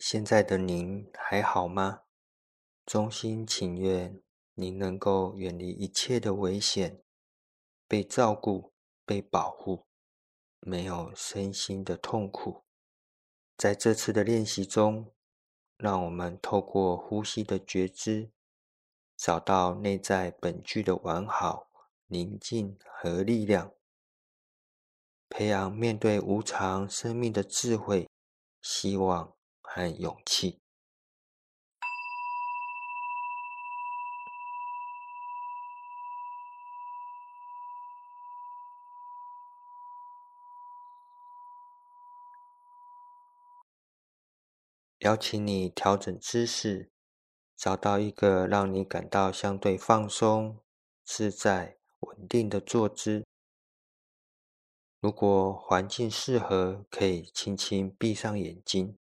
现在的您还好吗？衷心请愿您能够远离一切的危险，被照顾、被保护，没有身心的痛苦。在这次的练习中，让我们透过呼吸的觉知，找到内在本具的完好、宁静和力量，培养面对无常生命的智慧、希望和勇气。邀请你调整姿势，找到一个让你感到相对放松、自在、稳定的坐姿。如果环境适合，可以轻轻闭上眼睛。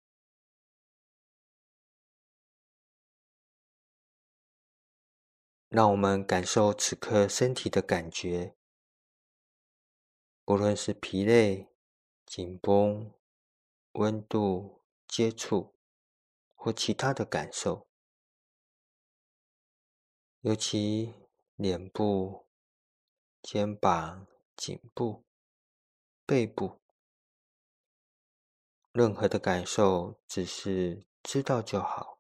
让我们感受此刻身体的感觉，不论是疲累、紧绷、温度、接触或其他的感受，尤其脸部、肩膀、颈部、背部，任何的感受只是知道就好。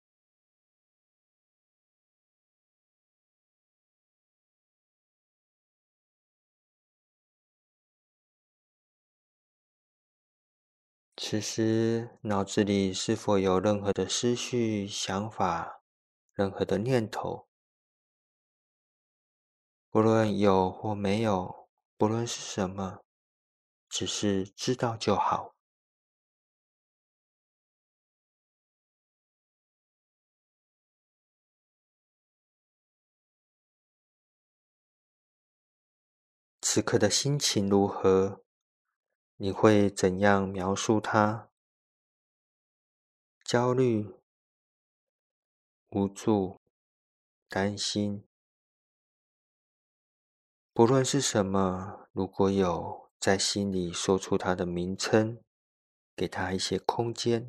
此时脑子里是否有任何的思绪、想法、任何的念头？不论有或没有，不论是什么，只是知道就好。此刻的心情如何？你会怎样描述它？焦虑、无助、担心，不论是什么，如果有，在心里说出它的名称，给它一些空间。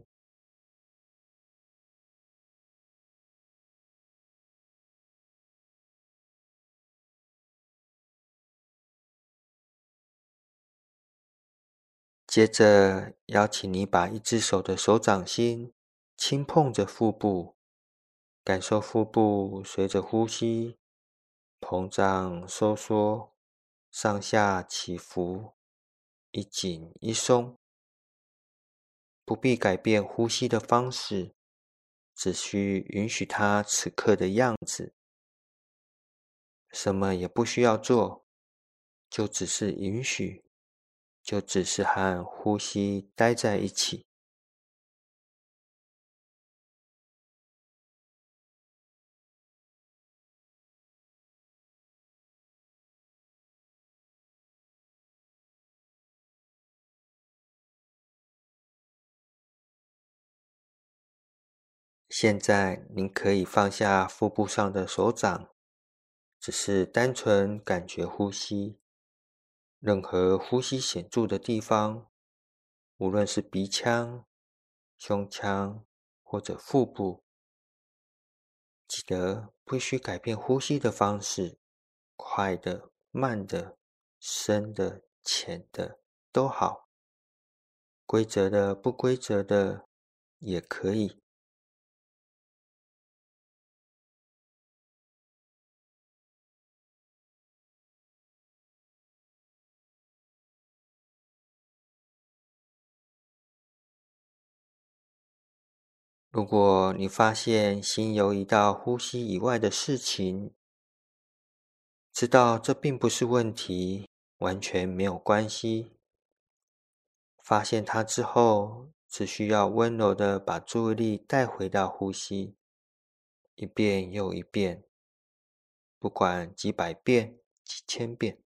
接着，邀请你把一只手的手掌心轻碰着腹部，感受腹部随着呼吸膨胀、收缩、上下起伏，一紧一松。不必改变呼吸的方式，只需允许它此刻的样子，什么也不需要做，就只是允许，就只是和呼吸待在一起。现在您可以放下腹部上的手掌，只是单纯感觉呼吸。任何呼吸显著的地方，无论是鼻腔、胸腔或者腹部，记得不需改变呼吸的方式，快的、慢的、深的、浅的都好，规则的、不规则的也可以。如果你发现心游移到呼吸以外的事情，知道这并不是问题，完全没有关系。发现它之后，只需要温柔地把注意力带回到呼吸，一遍又一遍，不管几百遍、几千遍。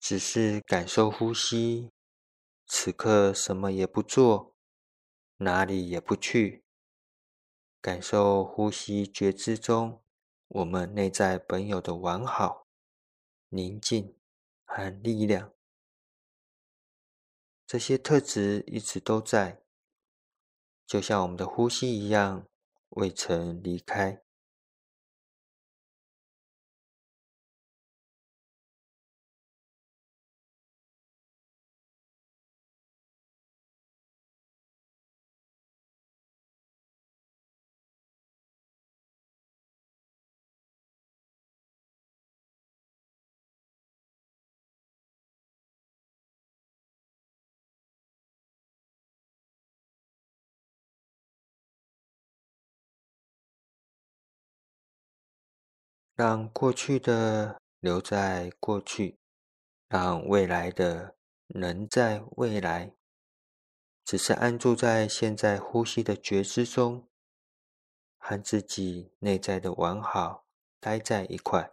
只是感受呼吸，此刻什么也不做，哪里也不去，感受呼吸觉知中我们内在本有的完好、宁静和力量。这些特质一直都在，就像我们的呼吸一样，未曾离开。让过去的留在过去，让未来的能在未来，只是安住在现在呼吸的觉知中，和自己内在的完好待在一块。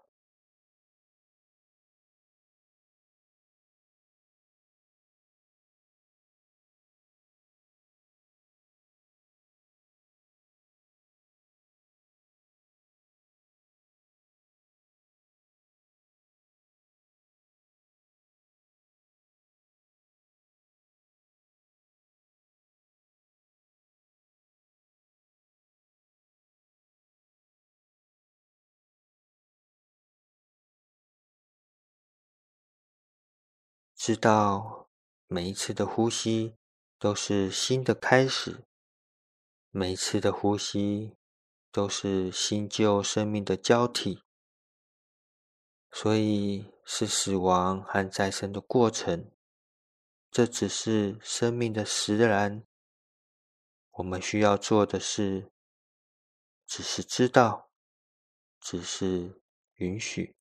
知道每一次的呼吸都是新的开始，每一次的呼吸都是新旧生命的交替，所以是死亡和再生的过程。这只是生命的使然。我们需要做的是，只是知道，只是允许。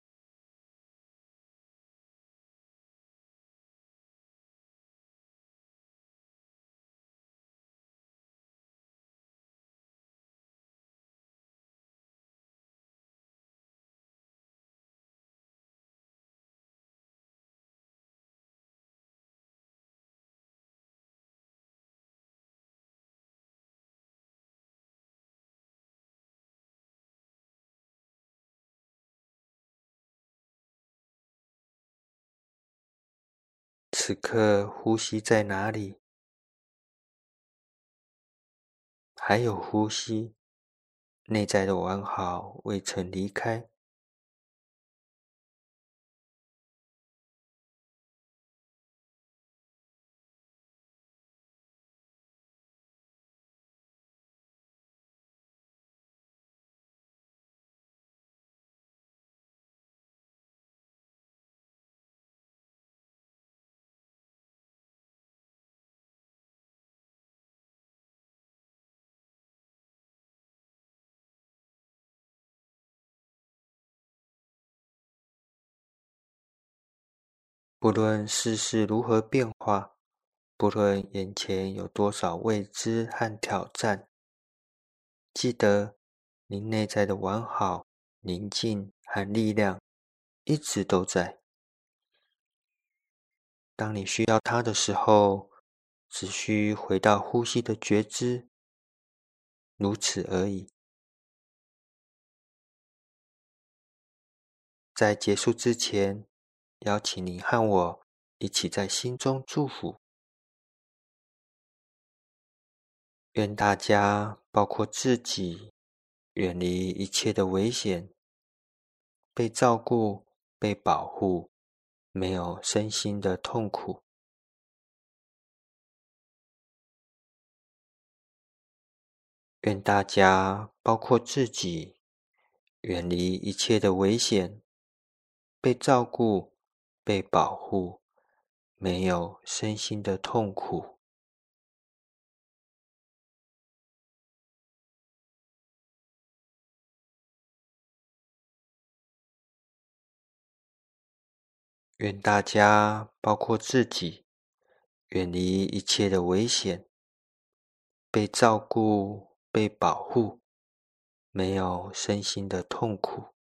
此刻呼吸在哪里？还有呼吸，内在的完好未曾离开。不论世事如何变化，不论眼前有多少未知和挑战，记得您内在的完好、宁静和力量一直都在。当你需要它的时候，只需回到呼吸的觉知，如此而已。在结束之前，邀请您和我一起在心中祝福，愿大家，包括自己，远离一切的危险，被照顾、被保护，没有身心的痛苦。愿大家，包括自己，远离一切的危险，被照顾、被保护，没有身心的痛苦。愿大家，包括自己，远离一切的危险，被照顾、被保护，没有身心的痛苦。